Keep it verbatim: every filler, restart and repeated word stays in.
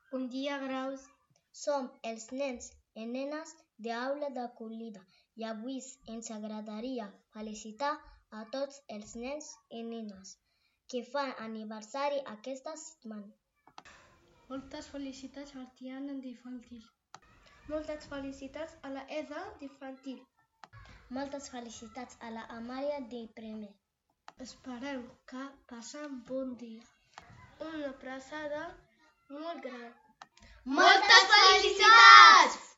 Bon dia, Graus. Som els nens i nenes d'Aula d'Acollida i avui ens agradaria felicitar a tots els nens i nenes que fan aniversari aquesta setmana. Moltes felicitats al Tiana d'infantil. Moltes felicitats a la Eda d'infantil. Moltes felicitats a la Amàlia de primer. Esperem que passem bon dia. Una abraçada molt gran. Moltes felicitats!